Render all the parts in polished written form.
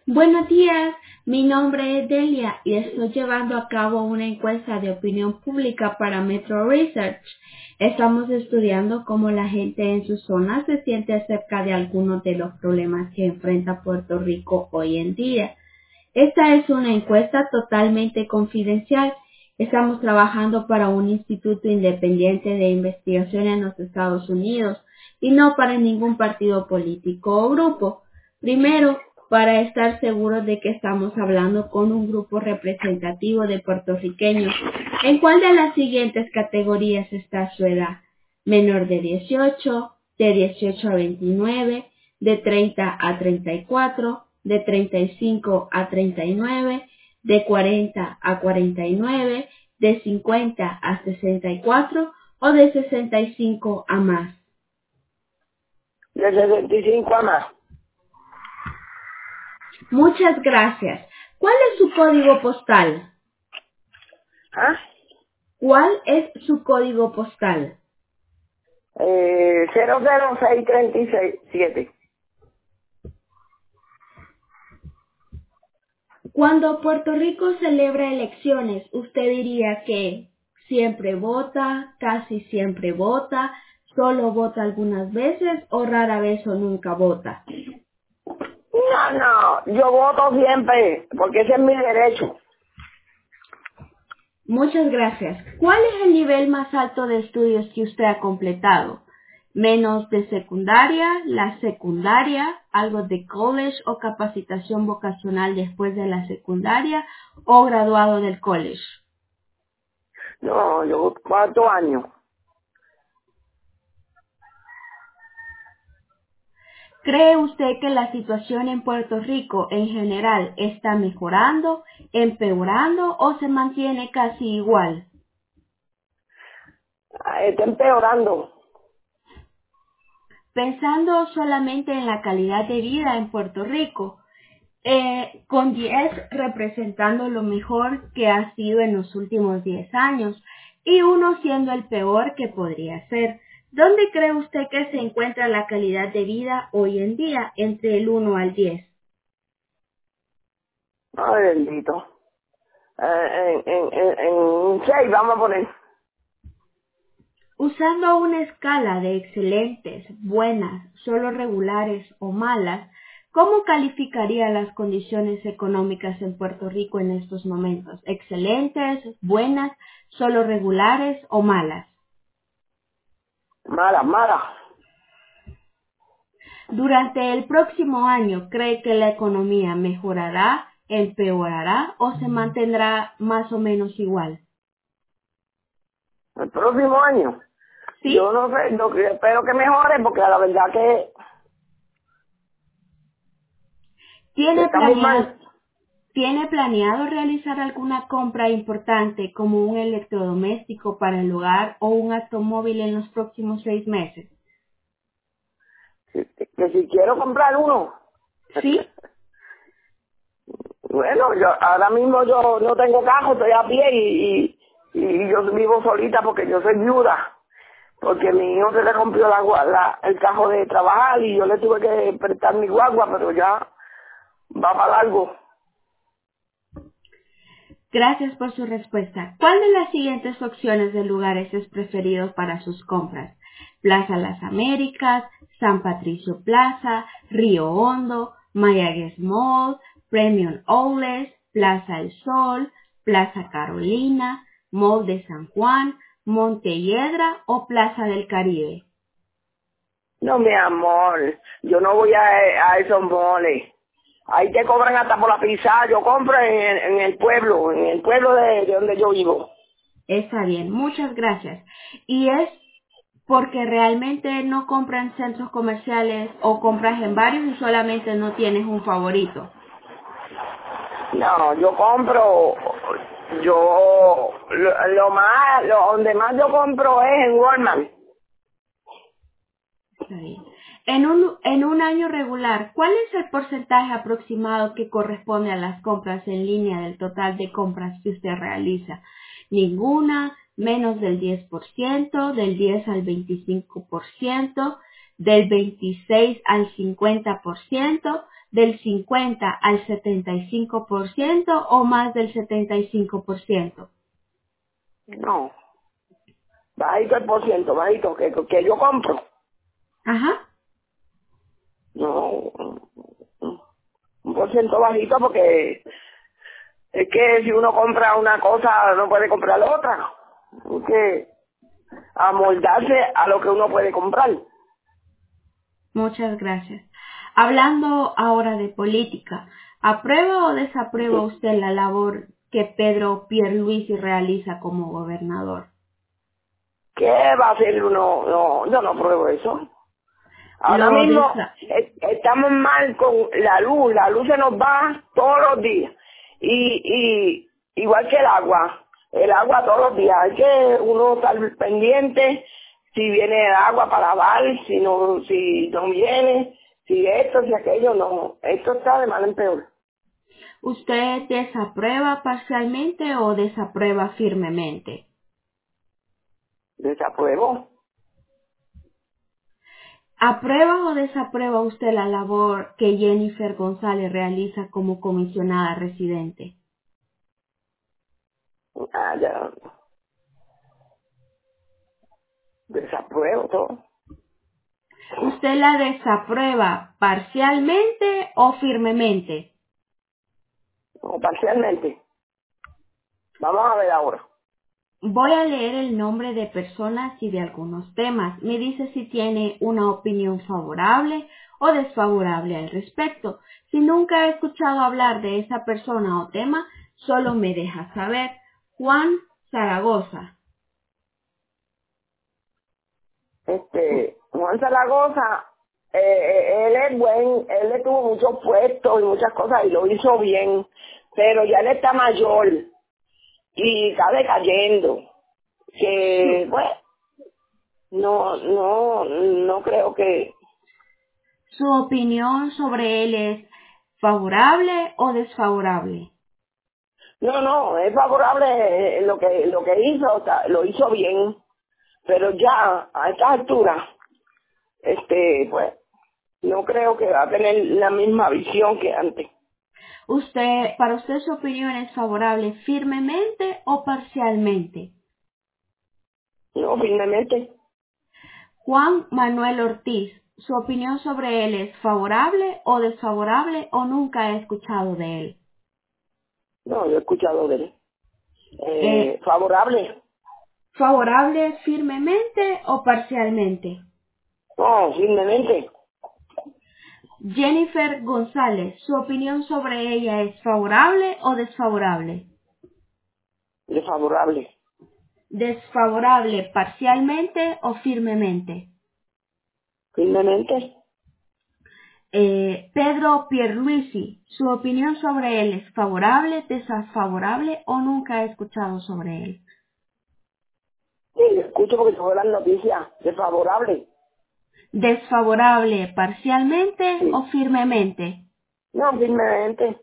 Buenos días, mi nombre es Delia y estoy llevando a cabo una encuesta de opinión pública para Metro Research. Estamos estudiando cómo la gente en su zona se siente acerca de algunos de los problemas que enfrenta Puerto Rico hoy en día. Esta es una encuesta totalmente confidencial. Estamos trabajando para un instituto independiente de investigación en los Estados Unidos y no para ningún partido político o grupo. Primero, para estar seguros de que estamos hablando con un grupo representativo de puertorriqueños. ¿En cuál de las siguientes categorías está su edad? Menor de 18, de 18 a 29, de 30 a 34, de 35 a 39, de 40 a 49, de 50 a 64 o de 65 a más. De 65 a más. Muchas gracias. ¿Cuál es su código postal? ¿Ah? ¿Cuál es su código postal? 00637. Cuando Puerto Rico celebra elecciones, ¿usted diría que siempre vota, casi siempre vota, solo vota algunas veces o rara vez o nunca vota? No, yo voto siempre, porque ese es mi derecho. Muchas gracias. ¿Cuál es el nivel más alto de estudios que usted ha completado? ¿Menos de secundaria, la secundaria, algo de college o capacitación vocacional después de la secundaria o graduado del college? No, yo 4 años. ¿Cree usted que la situación en Puerto Rico en general está mejorando, empeorando o se mantiene casi igual? Está empeorando. Pensando solamente en la calidad de vida en Puerto Rico, con 10 representando lo mejor que ha sido en los últimos 10 años y uno siendo el peor que podría ser. ¿Dónde cree usted que se encuentra la calidad de vida hoy en día entre el 1 al 10? Ay, bendito. En 6 vamos a poner. Usando una escala de excelentes, buenas, solo regulares o malas, ¿cómo calificaría las condiciones económicas en Puerto Rico en estos momentos? ¿Excelentes, buenas, solo regulares o malas? Mala, mala. Durante el próximo año, ¿cree que la economía mejorará, empeorará o se mantendrá más o menos igual? El próximo año. ¿Sí? Yo no sé, espero que mejore, porque la verdad que ¿Tiene está muy planeado, mal. ¿Tiene planeado realizar alguna compra importante como un electrodoméstico para el hogar o un automóvil en los próximos 6 meses? Que si quiero comprar uno. ¿Sí? Bueno, yo ahora mismo yo no tengo carro, estoy a pie y yo vivo solita porque yo soy viuda. Porque mi hijo se le rompió el carro de trabajar y yo le tuve que prestar mi guagua, pero ya va para largo. Gracias por su respuesta. ¿Cuál de las siguientes opciones de lugares es preferido para sus compras? Plaza Las Américas, San Patricio Plaza, Río Hondo, Mayagüez Mall, Premium Outlets, Plaza El Sol, Plaza Carolina, Mall de San Juan, Montelledra o Plaza del Caribe. No, mi amor, yo no voy a esos moles. Ahí te cobran hasta por la pizza. Yo compro en el pueblo de donde yo vivo. Está bien, muchas gracias. Y es porque realmente no compran centros comerciales o compras en varios y solamente no tienes un favorito. No, yo compro, donde más yo compro es en Walmart. Está bien. En un año regular, ¿cuál es el porcentaje aproximado que corresponde a las compras en línea del total de compras que usted realiza? Ninguna, menos del 10%, del 10 al 25%, del 26 al 50%, del 50 al 75% o más del 75%? No, bajito el por ciento, bajito, que yo compro. Ajá. No, un por ciento bajito porque es que si uno compra una cosa no puede comprar la otra. Hay que amoldarse a lo que uno puede comprar. Muchas gracias. Hablando ahora de política, ¿aprueba o desaprueba usted la labor que Pedro Pierluisi realiza como gobernador? ¿Qué va a hacer uno? No, yo no pruebo eso. Ahora Lo mismo desa- estamos mal con la luz se nos va todos los días. Y igual que el agua todos los días. Hay que uno estar pendiente si viene el agua para lavar, si no viene, si esto, si aquello, no. Esto está de mal en peor. ¿Usted desaprueba parcialmente o desaprueba firmemente? Desapruebo. ¿Aprueba o desaprueba usted la labor que Jennifer González realiza como comisionada residente? Ah, ya, desapruebo todo. ¿Usted la desaprueba parcialmente o firmemente? O parcialmente. Vamos a ver ahora. Voy a leer el nombre de personas y de algunos temas. Me dice si tiene una opinión favorable o desfavorable al respecto. Si nunca he escuchado hablar de esa persona o tema, solo me deja saber. Juan Zaragoza. Juan Zaragoza, él es él le tuvo muchos puestos y muchas cosas y lo hizo bien, pero ya él está mayor y está decayendo, que Su, pues no creo que, su opinión sobre él es favorable o desfavorable. no, es favorable lo que hizo, o sea, lo hizo bien, pero ya a esta altura, pues no creo que va a tener la misma visión que antes. Para usted su opinión es favorable firmemente o parcialmente. No, firmemente. Juan Manuel Ortiz, ¿su opinión sobre él es favorable o desfavorable o nunca he escuchado de él? No, yo he escuchado de él. Eh, Favorable. ¿Favorable firmemente o parcialmente? No, firmemente. Jennifer González, ¿su opinión sobre ella es favorable o desfavorable? Desfavorable. Desfavorable parcialmente o firmemente. Firmemente. Pedro Pierluisi, ¿su opinión sobre él es favorable, desfavorable o nunca he escuchado sobre él? Sí, yo escucho porque tengo las noticias. Desfavorable. Desfavorable parcialmente o Sí. firmemente. No, firmemente.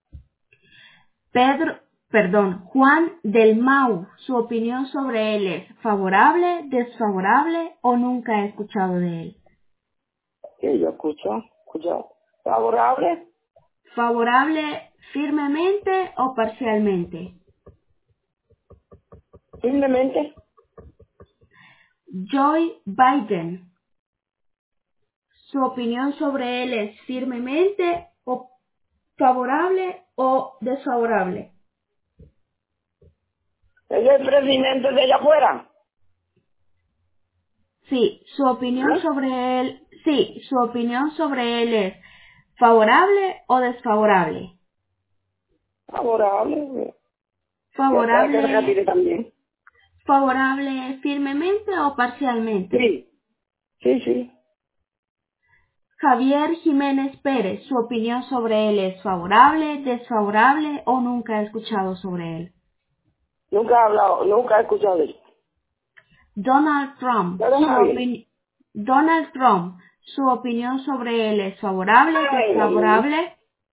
Juan del Mau, ¿su opinión sobre él es favorable, desfavorable o nunca he escuchado de él? Sí, yo escucho. Favorable. Favorable firmemente o parcialmente. Firmemente. Joe Biden, ¿su opinión sobre él es firmemente o favorable o desfavorable? ¿Es el presidente de allá afuera? ¿Eh? Su opinión sobre él es favorable o desfavorable. Favorable. Ya sabe que se Favorable, retire también. favorable firmemente o parcialmente. Sí. Sí. Javier Jiménez Pérez, su opinión sobre él es favorable, desfavorable o nunca he escuchado sobre él. Nunca he escuchado de él. Donald Trump, Pero Javier. Donald Trump, su opinión sobre él es favorable, Ay, Dios mío. desfavorable.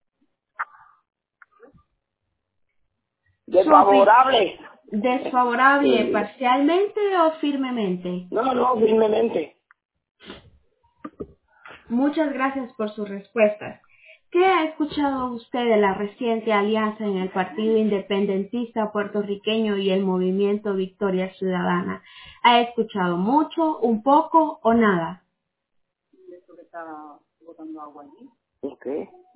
Su opi- Desfavorable. Desfavorable Sí. parcialmente o firmemente. No, firmemente. Muchas gracias por sus respuestas. ¿Qué ha escuchado usted de la reciente alianza en el Partido Independentista Puertorriqueño y el Movimiento Victoria Ciudadana? ¿Ha escuchado mucho, un poco o nada? Ok.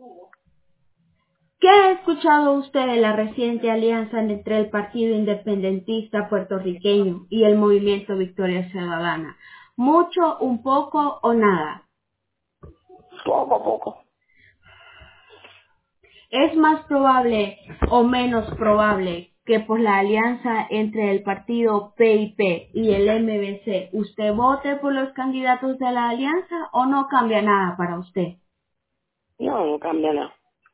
¿Qué ha escuchado usted de la reciente alianza entre el Partido Independentista Puertorriqueño y el Movimiento Victoria Ciudadana? ¿Mucho, un poco o nada? Poco a poco. ¿Es más probable o menos probable que por la alianza entre el partido PIP y el MBC usted vote por los candidatos de la alianza o no cambia nada para usted? No, no cambia nada.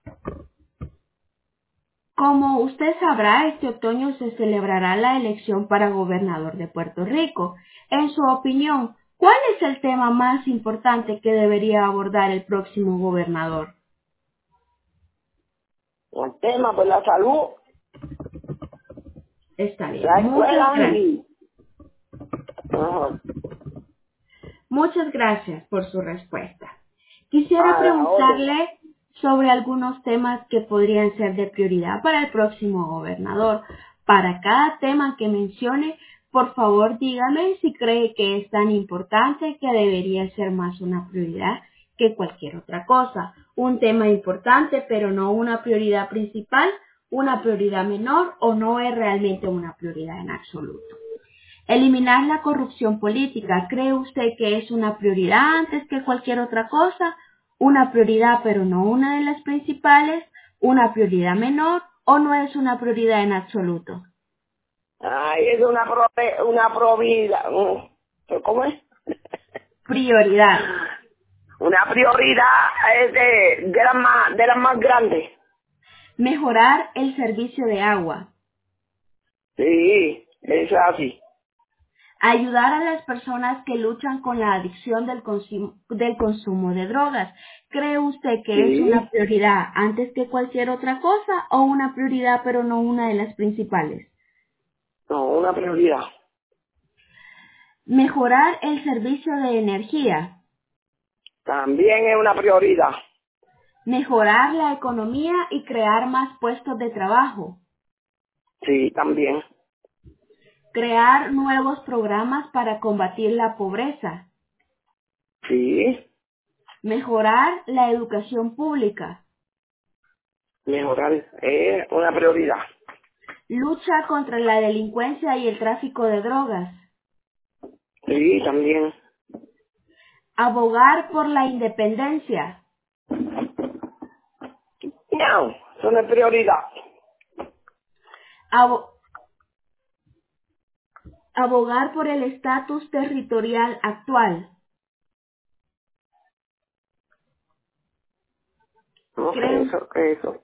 Como usted sabrá, este otoño se celebrará la elección para gobernador de Puerto Rico. En su opinión, ¿cuál es el tema más importante que debería abordar el próximo gobernador? El tema, pues la salud, Está bien. la Muchas escuela gracias. y... Ajá. Muchas gracias por su respuesta. Quisiera A la orden. preguntarle sobre algunos temas que podrían ser de prioridad para el próximo gobernador. Para cada tema que mencione, por favor dígame si cree que es tan importante que debería ser más una prioridad que cualquier otra cosa. Un tema importante, pero no una prioridad principal, una prioridad menor o no es realmente una prioridad en absoluto. Eliminar la corrupción política, ¿cree usted que es una prioridad antes que cualquier otra cosa? ¿Una prioridad pero no una de las principales? ¿Una prioridad menor o no es una prioridad en absoluto? Ay, es una probidad. ¿Cómo es? Prioridad. Una prioridad es de las más grandes. Mejorar el servicio de agua. Sí, eso es así. Ayudar a las personas que luchan con la adicción del consumo de drogas. ¿Cree usted que es una Sí, prioridad antes que cualquier otra cosa o una prioridad pero no una de las principales? no, una prioridad. Mejorar el servicio de energía. También es una prioridad. Mejorar la economía y crear más puestos de trabajo. Sí, también. Crear nuevos programas para combatir la pobreza. Sí, Mejorar la educación pública. mejorar es una prioridad. Lucha contra la delincuencia y el tráfico de drogas. Sí, también. Abogar por la independencia. No, eso no es prioridad. Abo- Abogar por el estatus territorial actual. No sé, Creo- eso.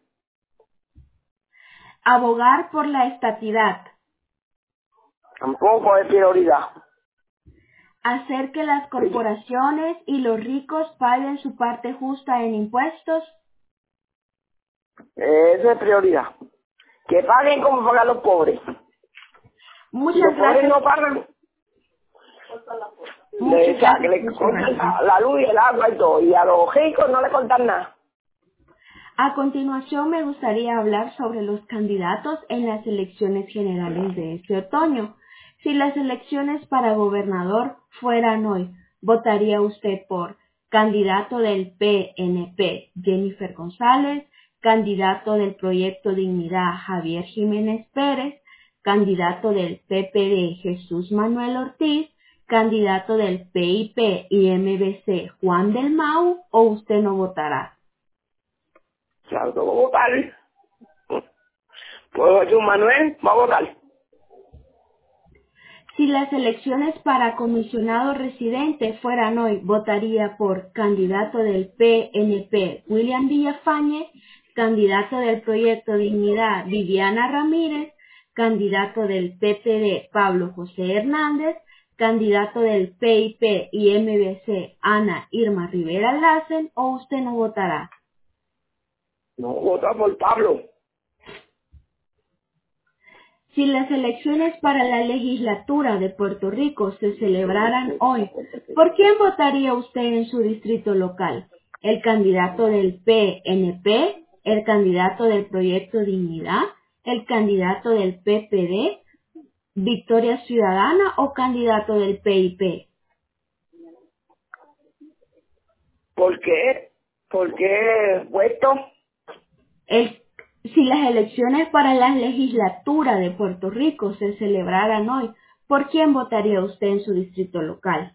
Abogar por la estatidad. Tampoco es prioridad. Hacer que las corporaciones y los ricos paguen su parte justa en impuestos. Eso es prioridad. Que paguen como pagan los pobres. Si los Muchas pobres gracias, no pagan, muchas que gracias le por su cortan respuesta. la luz y el agua y todo. Y a los ricos no le cortan nada. A continuación me gustaría hablar sobre los candidatos en las elecciones generales de este otoño. Si las elecciones para gobernador fueran hoy, ¿votaría usted por candidato del PNP, Jennifer González, candidato del Proyecto Dignidad, Javier Jiménez Pérez, candidato del PPD, Jesús Manuel Ortiz, candidato del PIP y MBC, Juan del Mau, o usted no votará? Claro que voy a votar. Pues Jesús Manuel va a votar. Si las elecciones para comisionado residente fueran hoy, votaría por candidato del PNP William Villafañe, candidato del Proyecto Dignidad Viviana Ramírez, candidato del PPD Pablo José Hernández, candidato del PIP y MBC Ana Irma Rivera Lassen, o usted no votará. No vota por Pablo. Si las elecciones para la legislatura de Puerto Rico se celebraran hoy, ¿por quién votaría usted en su distrito local? el candidato del PNP, el candidato del Proyecto Dignidad, el candidato del PPD, Victoria Ciudadana o candidato del PIP. ¿Por qué? ¿Por qué puesto? Si las elecciones para la legislatura de Puerto Rico se celebraran hoy, ¿por quién votaría usted en su distrito local?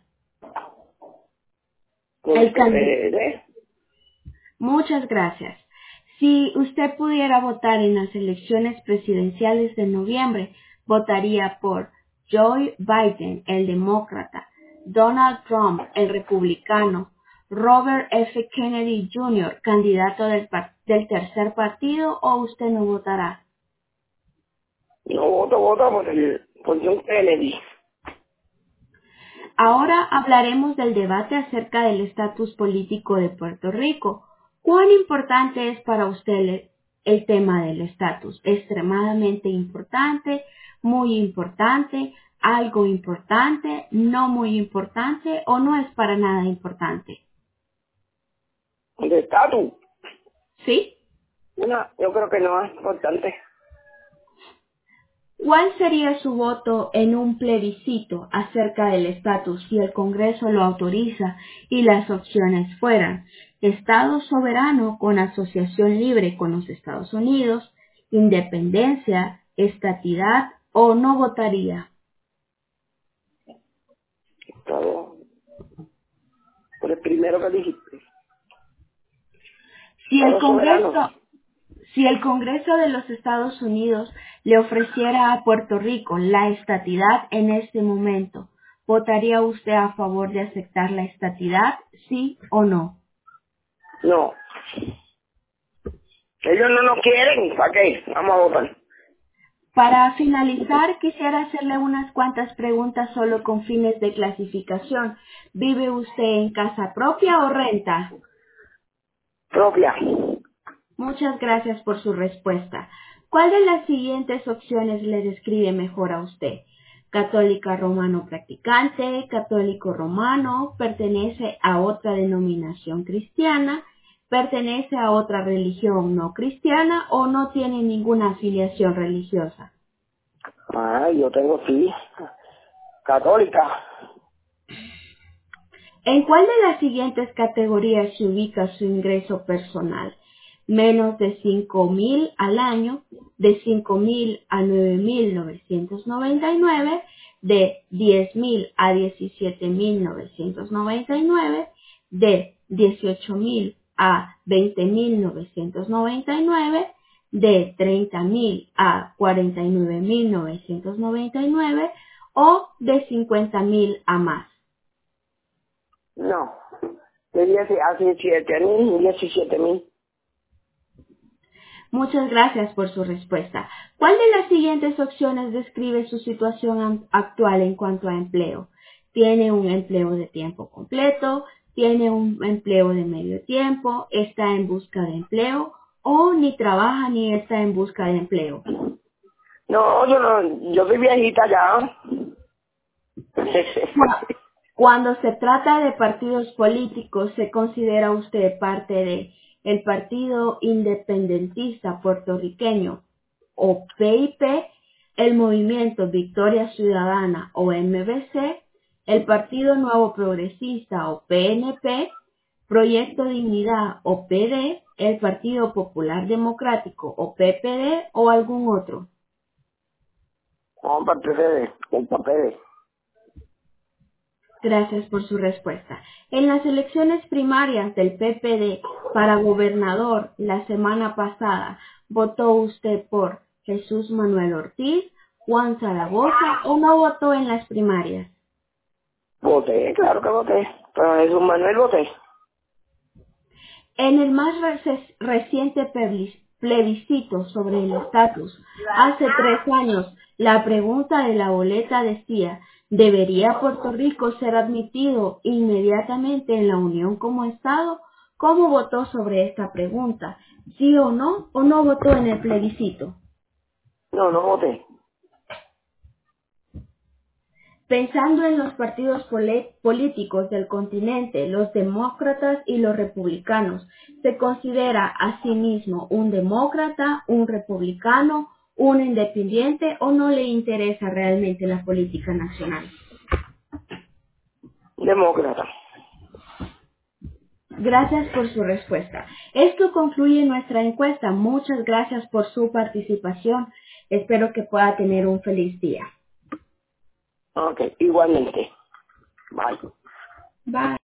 Por el PPD. Muchas gracias. Si usted pudiera votar en las elecciones presidenciales de noviembre, votaría por Joe Biden, el demócrata, Donald Trump, el republicano, Robert F. Kennedy Jr., candidato del tercer partido, o usted no votará. No voto por John Kennedy. Ahora hablaremos del debate acerca del estatus político de Puerto Rico. ¿Cuán importante es para usted el tema del estatus? ¿Extremadamente importante, muy importante, algo importante, no muy importante o no es para nada importante? ¿El estatus? ¿Sí? No, yo creo que no es importante. ¿Cuál sería su voto en un plebiscito acerca del estatus si el Congreso lo autoriza y las opciones fueran Estado soberano con asociación libre con los Estados Unidos, independencia, estatidad o no votaría? Todo por el primero que dijiste. Si el Estado soberano. Si el Congreso de los Estados Unidos le ofreciera a Puerto Rico la estatidad en este momento, ¿votaría usted a favor de aceptar la estatidad, sí o no? No. Ellos no nos quieren. ¿Para qué? Vamos a votar. Para finalizar, quisiera hacerle unas cuantas preguntas solo con fines de clasificación. ¿Vive usted en casa propia o renta? Propia. Muchas gracias por su respuesta. ¿Cuál de las siguientes opciones le describe mejor a usted? Católica romano practicante, católico romano, pertenece a otra denominación cristiana, pertenece a otra religión no cristiana o no tiene ninguna afiliación religiosa. Ay, yo tengo sí. Católica. ¿En cuál de las siguientes categorías se ubica su ingreso personal? Menos de 5,000 al año, de 5,000 a 9,999, de 10,000 a 17,999, de 18,000 a 20,999, de 30,000 a 49,999 o de 50,000 a más. No. De 10 a 17,000, 17,000. Muchas gracias por su respuesta. ¿Cuál de las siguientes opciones describe su situación actual en cuanto a empleo? ¿Tiene un empleo de tiempo completo? ¿Tiene un empleo de medio tiempo? ¿Está en busca de empleo? ¿O ni trabaja ni está en busca de empleo? No, yo soy viejita ya. Cuando se trata de partidos políticos, ¿se considera usted parte de el Partido Independentista Puertorriqueño o PIP, el Movimiento Victoria Ciudadana o MBC, el Partido Nuevo Progresista o PNP, Proyecto Dignidad o PD, el Partido Popular Democrático o PPD o algún otro? Vamos para el PPD, un papel. Gracias por su respuesta. En las elecciones primarias del PPD para gobernador la semana pasada, ¿votó usted por Jesús Manuel Ortiz, Juan Zaragoza o no votó en las primarias? Voté, claro que voté. Pero Jesús Manuel voté. En el más reciente plebiscito sobre el estatus, hace 3 años, la pregunta de la boleta decía, ¿debería Puerto Rico ser admitido inmediatamente en la Unión como Estado? ¿Cómo votó sobre esta pregunta? ¿Sí o no votó en el plebiscito? No, no voté. Pensando en los partidos políticos del continente, los demócratas y los republicanos, ¿se considera a sí mismo un demócrata, un republicano, un independiente o no le interesa realmente la política nacional? Demócrata. Gracias por su respuesta. Esto concluye nuestra encuesta. Muchas gracias por su participación. Espero que pueda tener un feliz día. Ok, igualmente. Bye. Bye.